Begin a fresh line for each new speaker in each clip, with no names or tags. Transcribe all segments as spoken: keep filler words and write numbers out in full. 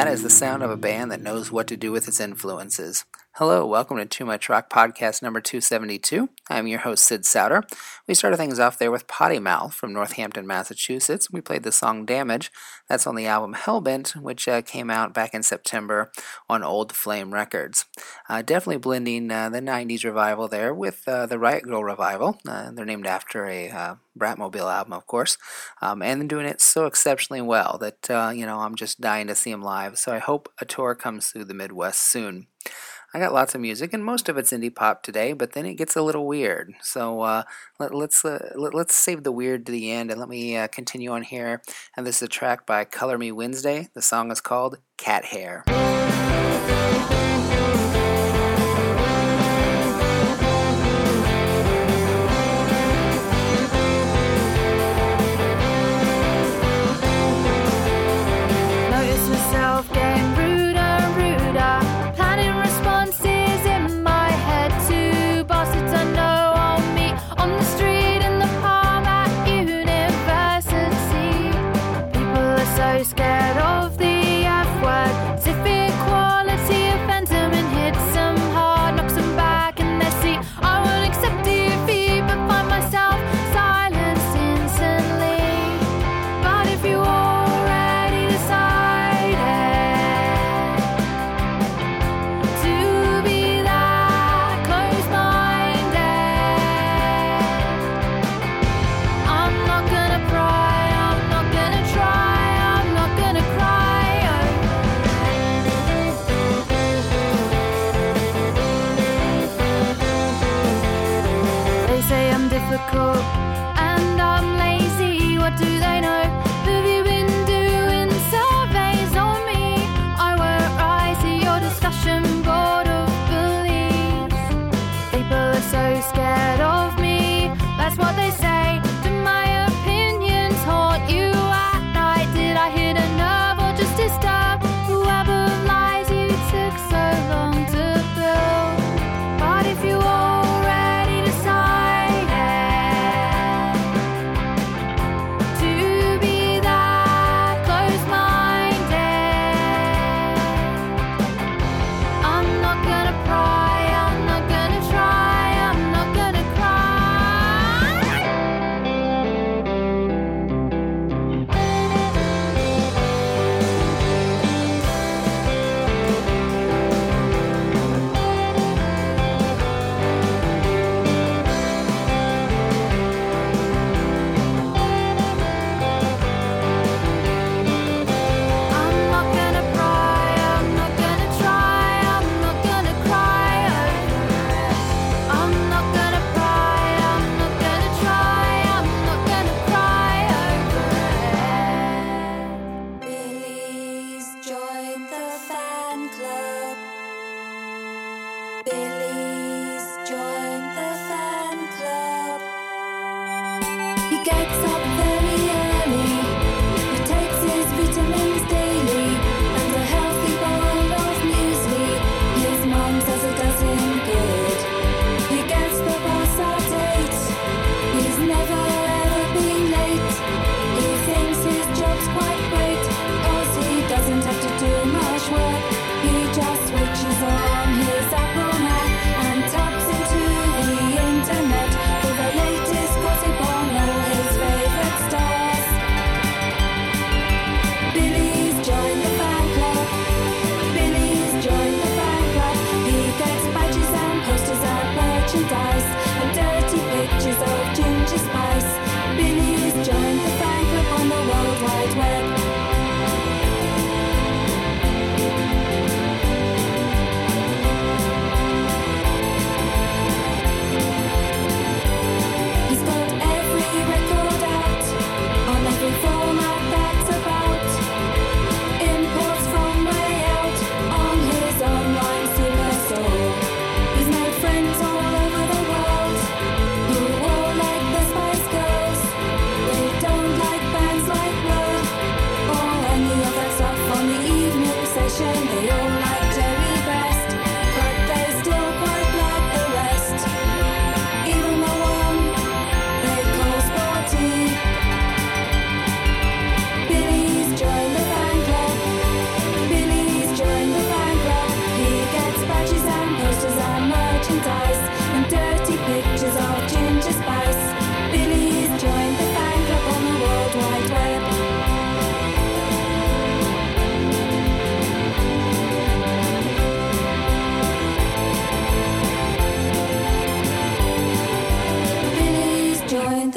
is the sound of a band that knows what to do with its influences. Hello, welcome to Too Much Rock Podcast number two seventy-two. I'm your host, Sid Souter. We started things off there with Potty Mouth from Northampton, Massachusetts. We played the song Damage. That's on the album Hellbent, which uh, came out back in September on Old Flame Records. Uh, definitely blending uh, the nineties revival there with uh, the Riot Grrrl revival. Uh, they're named after a uh, Bratmobile album, of course, um, and doing it so exceptionally well that, uh, you know, I'm just dying to see them live. So I hope a tour comes through the Midwest soon. I got lots of music, and most of it's indie pop today, but then it gets a little weird. So uh, let, let's uh, let, let's save the weird to the end, and let me uh, continue on here. And this is a track by Color Me Wednesday. The song is called Cat Hair.
And I'm lazy, what do they know? Have you been doing surveys on me? I won't rise to your discussion board of bullies. People are so scared of me, that's what they say. Do my opinions haunt you at night? Did I hit a nerve or just disturb whoever lies you took so long to build? But if you already decide to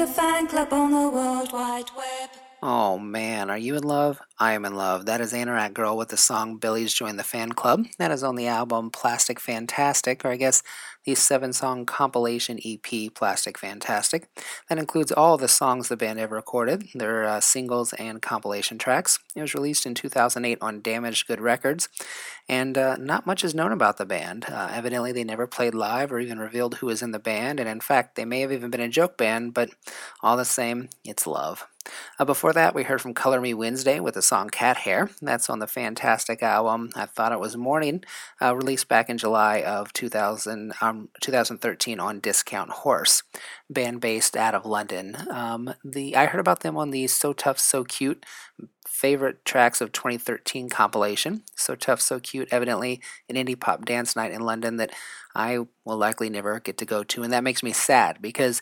a fan club on the World Wide Web.
Oh man, are you in love? I am in love. That is Anorak Girl with the song Billy's Joined the Fan Club. That is on the album Plastic Fantastic, or I guess the seven-song compilation E P Plastic Fantastic. That includes all of the songs the band ever recorded, their uh, singles and compilation tracks. It was released in two thousand eight on Damaged Good Records, and uh, not much is known about the band. Uh, evidently, they never played live or even revealed who was in the band, and in fact, they may have even been a joke band, but all the same, it's love. Uh, before that, we heard from Color Me Wednesday with the song Cat Hair. That's on the Fantastic album I Thought It Was Morning, uh, released back in July of two thousand, um, twenty thirteen on Discount Horse, band based out of London. Um, the I heard about them on the So Tough, So Cute Favorite Tracks of twenty thirteen compilation. So Tough, So Cute, evidently an indie pop dance night in London that I will likely never get to go to, and that makes me sad because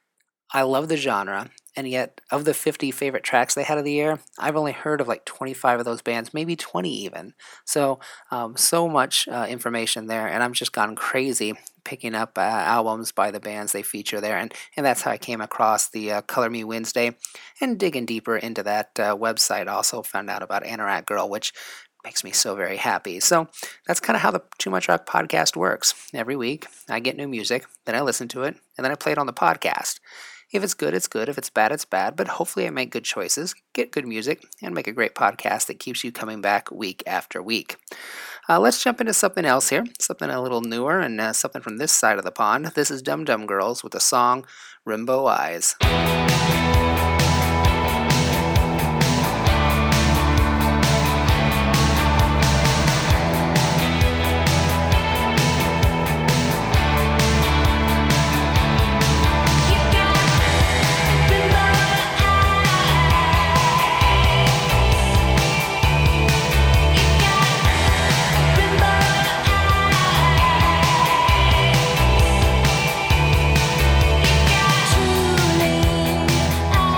I love the genre. And yet, of the fifty favorite tracks they had of the year, I've only heard of like twenty-five of those bands, maybe twenty even. So, um, so much uh, information there, and I'm just gone crazy picking up uh, albums by the bands they feature there. And, and that's how I came across the uh, Color Me Wednesday. And digging deeper into that uh, website, also found out about Anorak Girl, which makes me so very happy. So that's kind of how the Too Much Rock podcast works. Every week, I get new music, then I listen to it, and then I play it on the podcast. If it's good, it's good. If it's bad, it's bad. But hopefully I make good choices, get good music, and make a great podcast that keeps you coming back week after week. Uh, let's jump into something else here, something a little newer and uh, something from this side of the pond. This is Dum Dum Girls with the song Rainbow Eyes.
Truly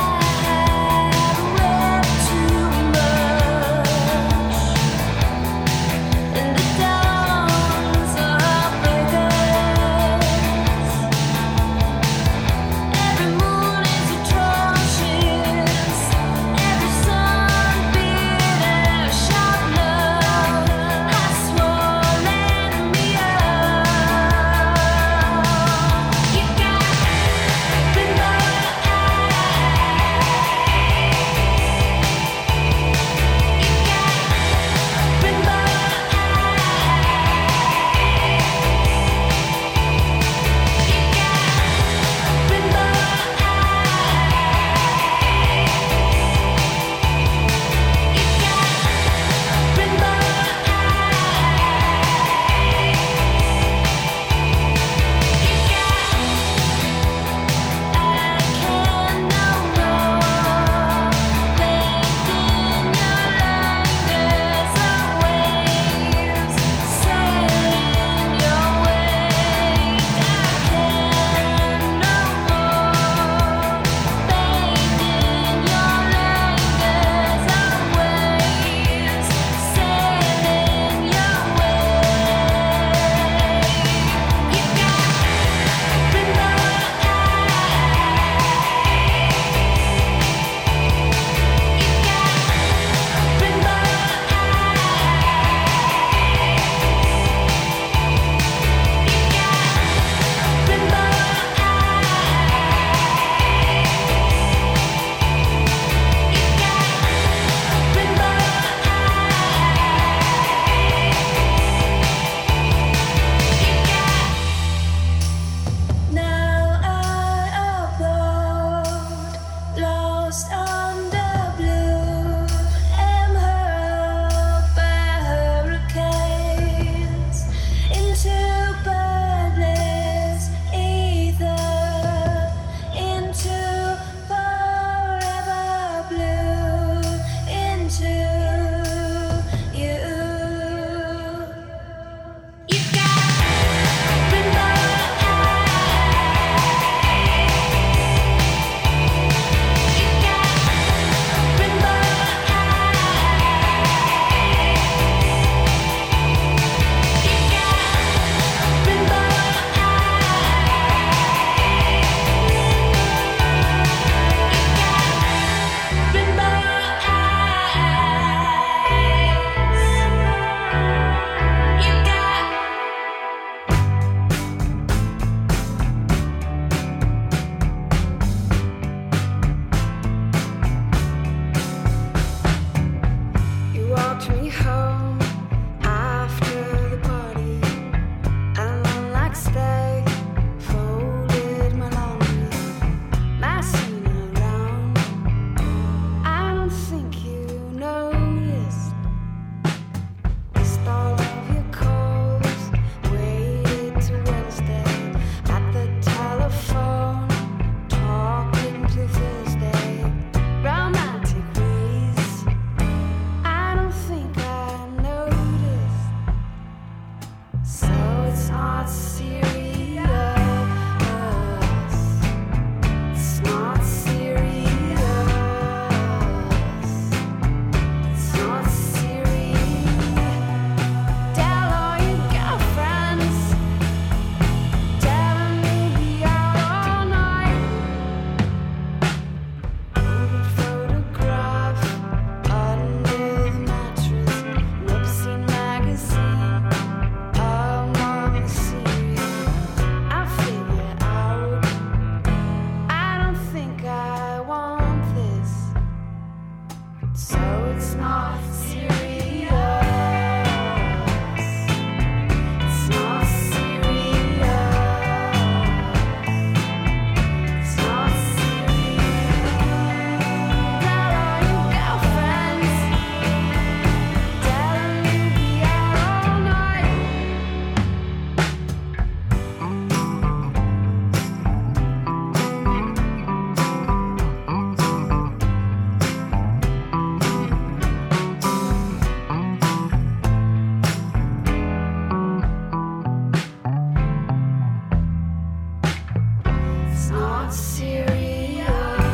not serious.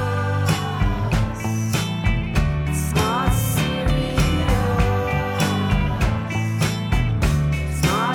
It's not serious. It's not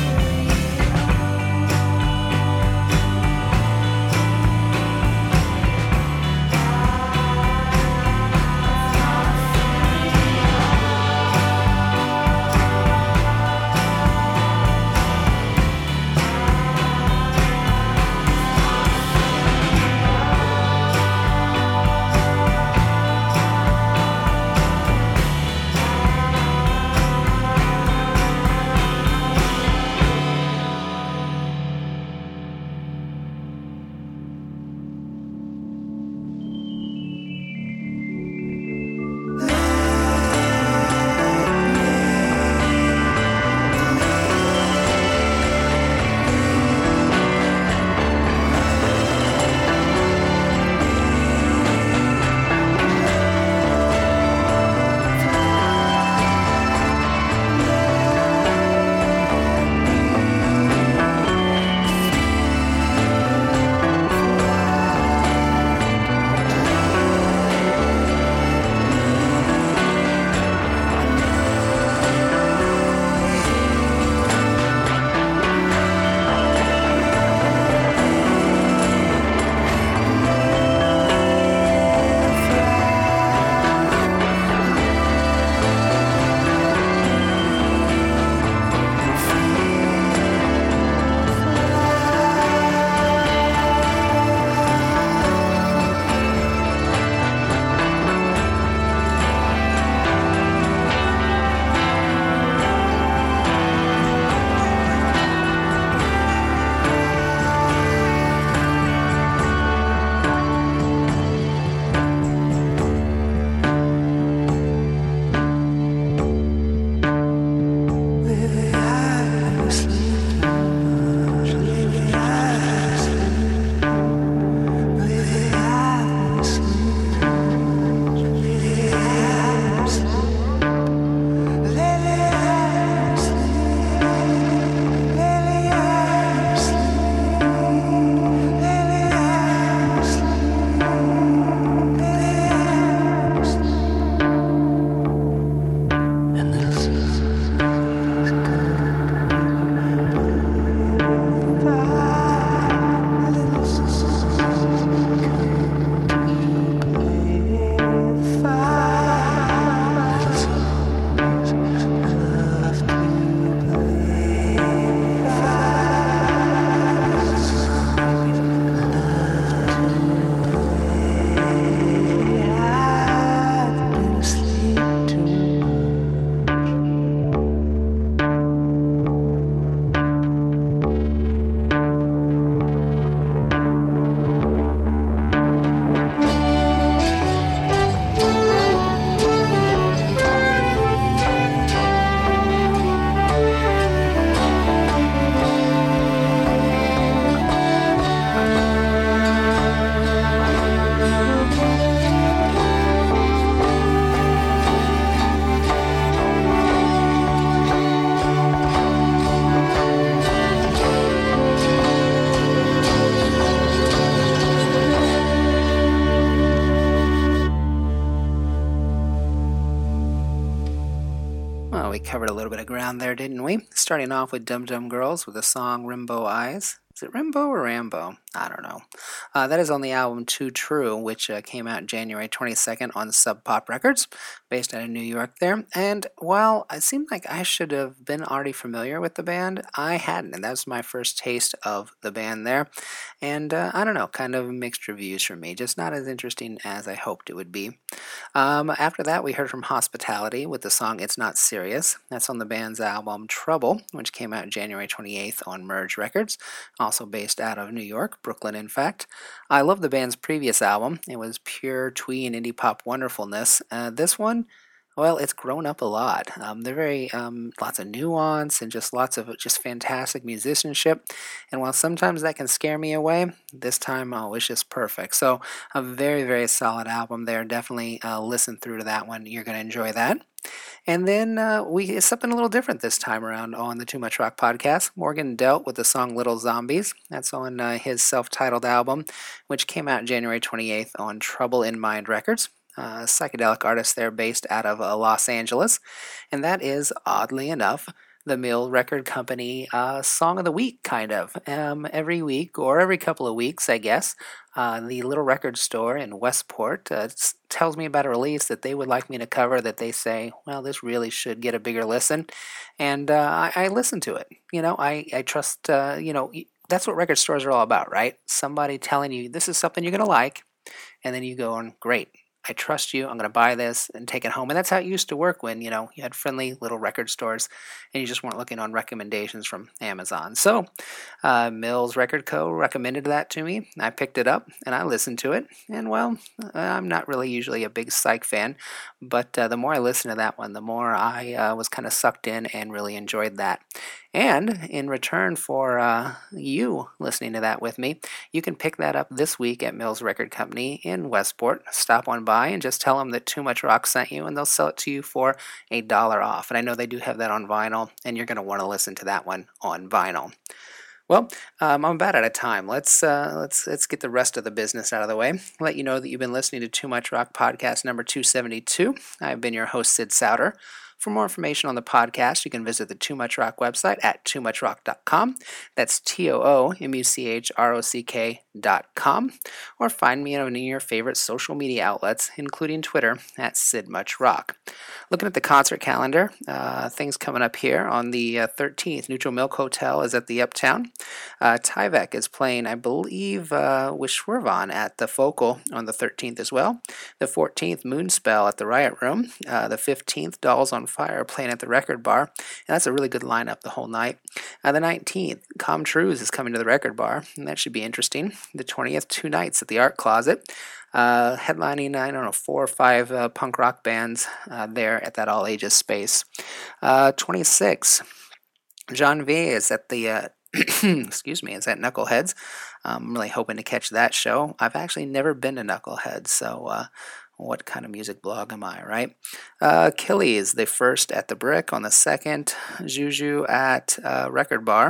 Well, we covered a little bit of ground there, didn't we? Starting off with Dum Dum Girls with the song Rimbo Eyes. Is it Rimbo or Rambo? I don't know. Uh, that is on the album Too True, which uh, came out January twenty-second on Sub Pop Records, based out of New York there. And while it seemed like I should have been already familiar with the band, I hadn't, and that was my first taste of the band there. And uh, I don't know, kind of mixed reviews for me, just not as interesting as I hoped it would be. Um, after that, we heard from Hospitality with the song It's Not Serious. That's on the band's album Trouble, which came out January twenty-eighth on Merge Records, also based out of New York, Brooklyn in fact. I love the band's previous album. It was pure twee and indie pop wonderfulness. Uh, this one, Well, it's grown up a lot. Um, they're very um, lots of nuance and just lots of just fantastic musicianship. And while sometimes that can scare me away, this time oh, it's just perfect. So a very very solid album there. Definitely uh, listen through to that one. You're going to enjoy that. And then uh, we it's something a little different this time around on the Too Much Rock podcast. Morgan dealt with the song Little Zombies. That's on uh, his self-titled album, which came out January twenty-eighth on Trouble in Mind Records. Uh, psychedelic artist there based out of uh, Los Angeles. And that is, oddly enough, the Mill Record Company uh, Song of the Week, kind of. Um, every week, or every couple of weeks, I guess, uh, the little record store in Westport uh, tells me about a release that they would like me to cover that they say, well, this really should get a bigger listen. And uh, I, I listen to it. You know, I, I trust, uh, you know, that's what record stores are all about, right? Somebody telling you this is something you're going to like, and then you go on, great. I trust you, I'm going to buy this and take it home. And that's how it used to work when, you know, you had friendly little record stores and you just weren't looking on recommendations from Amazon. So, uh, Mills Record Co. recommended that to me. I picked it up and I listened to it. And, well, I'm not really usually a big Psych fan, but uh, the more I listened to that one, the more I uh, was kind of sucked in and really enjoyed that. And in return for uh, you listening to that with me, you can pick that up this week at Mills Record Company in Westport. Stop on by and just tell them that Too Much Rock sent you, and they'll sell it to you for a dollar off. And I know they do have that on vinyl, and you're going to want to listen to that one on vinyl. Well, um, I'm about out of time. Let's uh, let's let's get the rest of the business out of the way. Let you know that you've been listening to Too Much Rock podcast number two seventy-two. I've been your host, Sid Souter. For more information on the podcast, you can visit the Too Much Rock website at too much rock dot com. That's T O O M U C H R O C K dot com. Or find me on any of your favorite social media outlets, including Twitter, at Sid Much Rock. Looking at the concert calendar, uh, things coming up here on the uh, thirteenth. Neutral Milk Hotel is at the Uptown. Uh, Tyvek is playing, I believe, uh, with Schwervon at the Focal on the thirteenth as well. The fourteenth, Moonspell at the Riot Room. Uh, the fifteenth, Dolls on Fire playing at the Record Bar. And that's a really good lineup the whole night. Uh, the nineteenth, Com Truise is coming to the Record Bar, and that should be interesting. The twentieth, Two Nights at the Art Closet. Uh, headlining, I don't know, four or five uh, punk rock bands uh, there at that all-ages space. Uh, twenty-six, John V is at the, uh, excuse me, is at Knuckleheads. I'm really hoping to catch that show. I've actually never been to Knuckleheads, so uh, what kind of music blog am I, right? Uh, Achilles, the first at the Brick on the second. Juju at uh, Record Bar.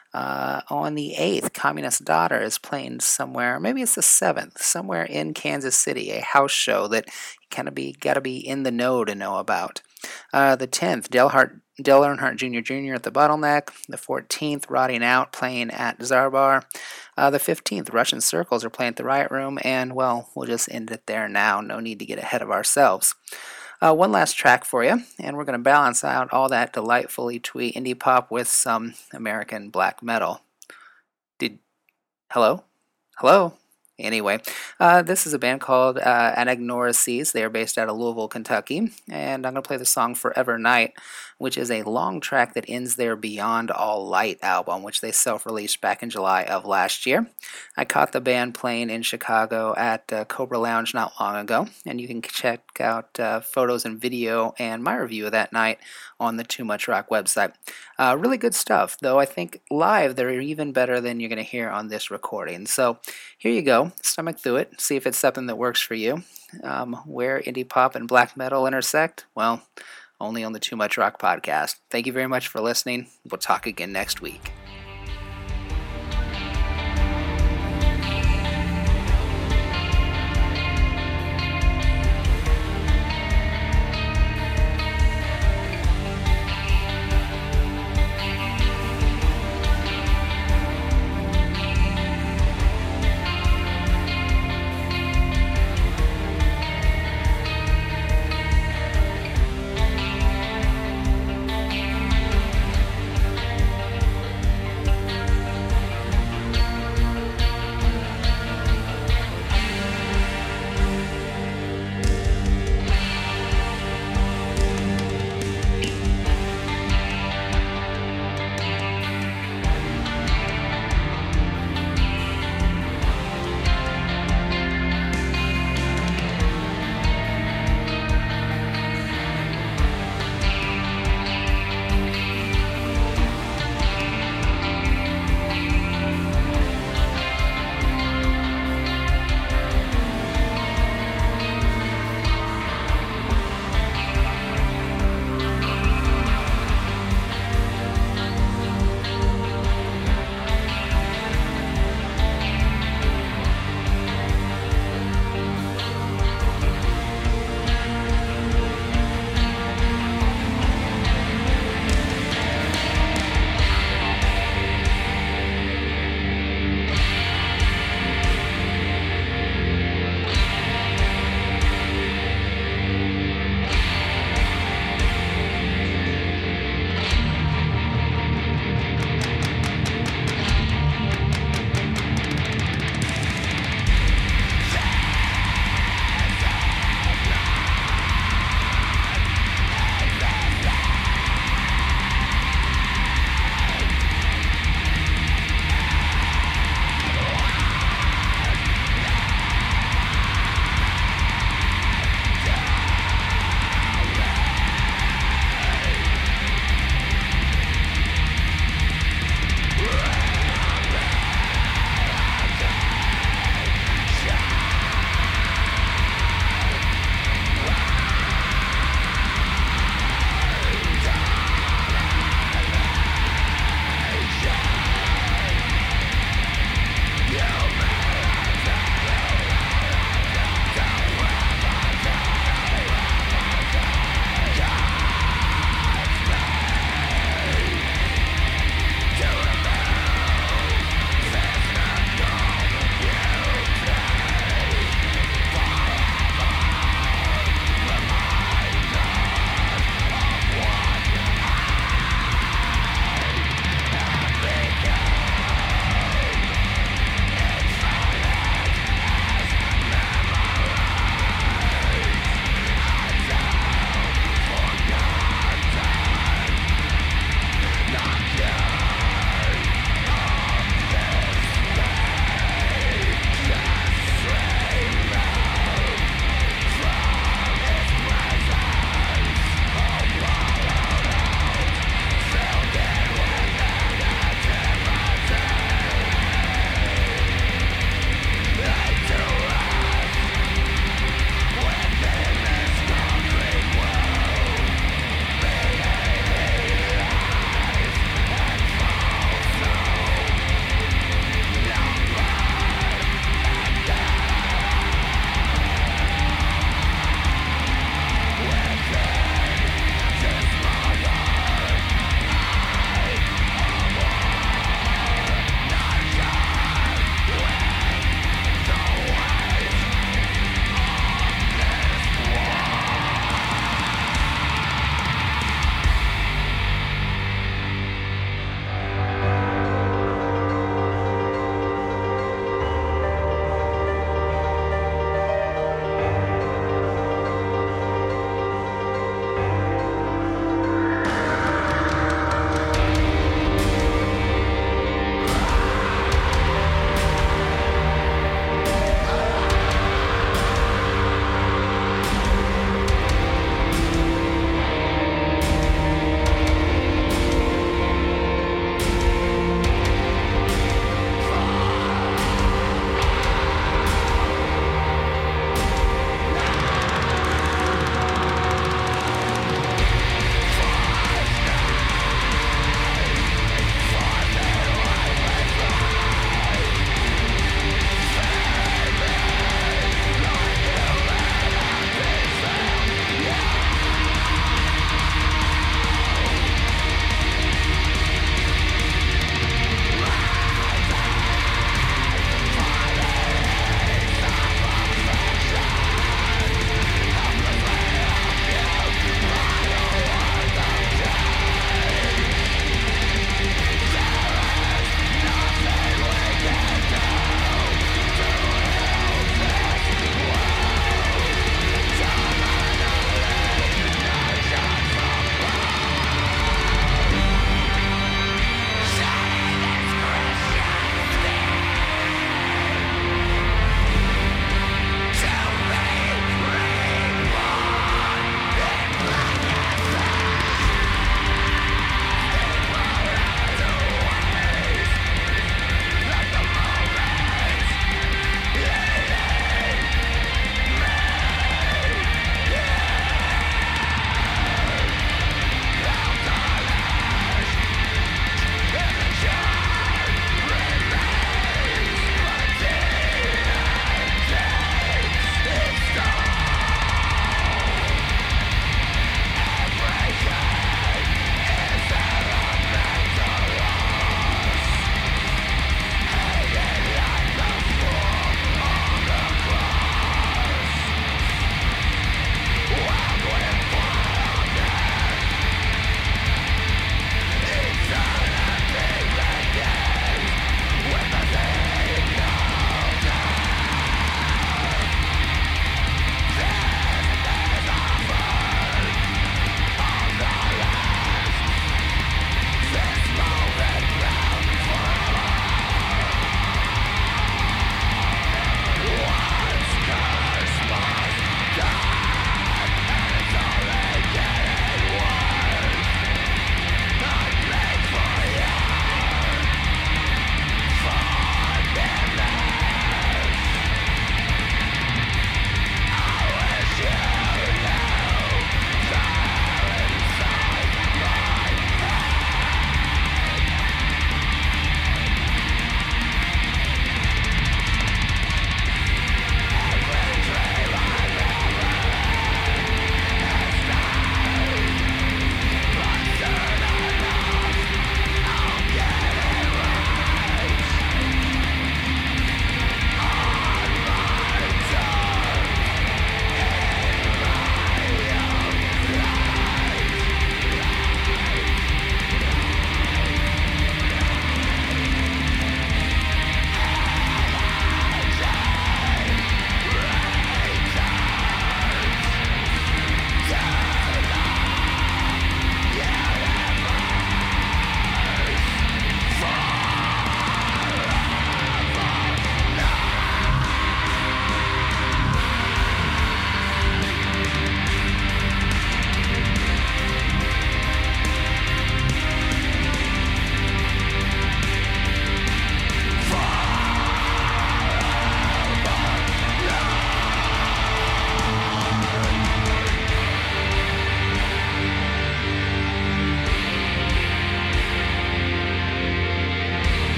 Uh, on the eighth, Communist Daughter is playing somewhere, maybe it's the seventh, somewhere in Kansas City, a house show that you kind of be got to be in the know to know about. Uh, the tenth, Dale, Hart, Dale Earnhardt Junior Junior at the Bottleneck. The fourteenth, Rotting Out playing at Zarbar. Uh, the fifteenth, Russian Circles are playing at the Riot Room, and, well, we'll just end it there now. No need to get ahead of ourselves. Uh, one last track for you, and we're going to balance out all that delightfully twee indie pop with some American black metal. Did, hello? Hello? Anyway, uh, this is a band called uh, Anagnorices. They are based out of Louisville, Kentucky, and I'm going to play the song Forever Night, which is a long track that ends their Beyond All Light album, which they self-released back in July of last year. I caught the band playing in Chicago at uh, Cobra Lounge not long ago, and you can check out uh, photos and video and my review of that night on the Too Much Rock website. Uh, really good stuff, though I think live they're even better than you're going to hear on this recording. So here you go. Stomach through it, see if it's something that works for you. Um, where indie pop and black metal intersect? Well, only on the Too Much Rock podcast. Thank you very much for listening. We'll talk again next week.